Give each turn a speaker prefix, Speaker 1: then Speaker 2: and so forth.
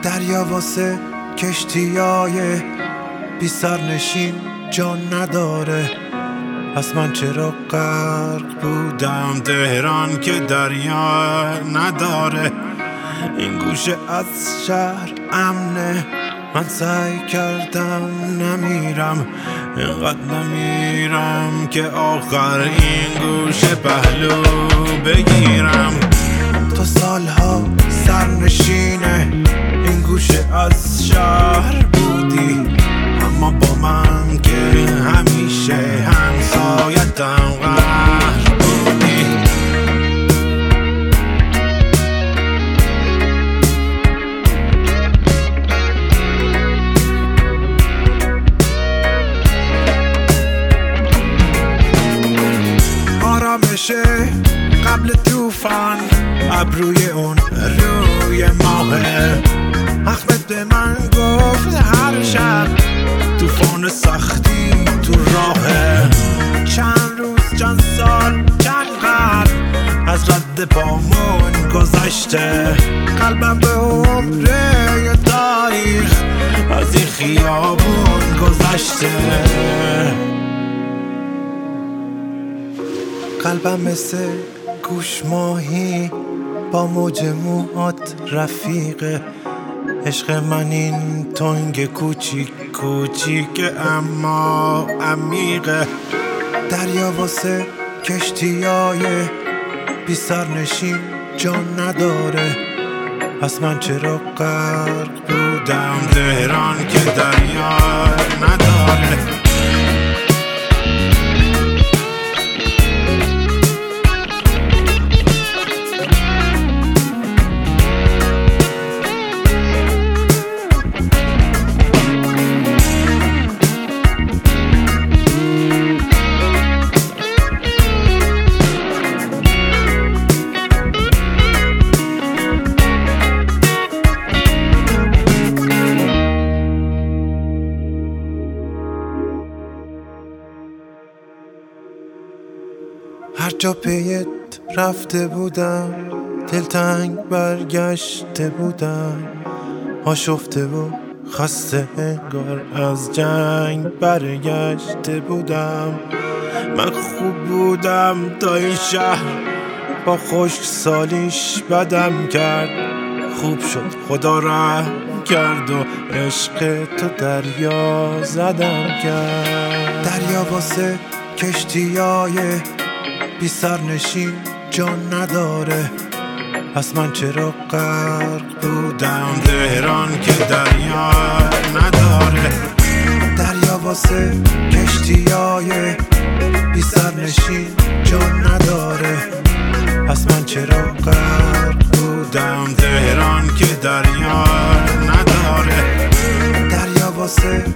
Speaker 1: دریا واسه کشتیای بی سرنشین جان نداره. پس من چرا غرق بودم تهران که دریا نداره. این گوشه از شهر امنه، من سعی کردم نمیرم، اینقدر نمیرم که آخر این گوشه پهلو بگیرم. تو سالها سرنشینه این گوشه از شهر بودی، اما با من که همیشه همسایتم قهر بودی. آرامشه قبل طوفان، ابروی اون روی ماهه. احمد به من گفت هر شب طوفان سختی تو راهه. چند روز چند سال چند قرن از رد پامون گذشته. قلبم به عمره تاریخ از این خیابون گذشته. قلبم مثل گوش ماهی با موج موهات رفیقه. عشق من این تنگ کوچیک کوچیک اما عمیقه. دریا واسه کشتیای بی سرنشین جان نداره. پس من چرا غرق بودم تهران که دریا نداره. هر جا پیت رفته بودم دلتنگ برگشته بودم. آشفته و خسته انگار از جنگ برگشته بودم. من خوب بودم تا این شهر با خشک سالیش بدم کرد. خوب شد خدا رحم کرد و عشق تو دریا زدم کرد. دریا واسه کشتیای بی سرنشین جان نداره. پس من چرا غرق بودم تهران که دریا نداره. دریا واسه کشتیای بی سرنشین جان نداره. پس من چرا غرق بودم تهران که دریا نداره. دریا واسه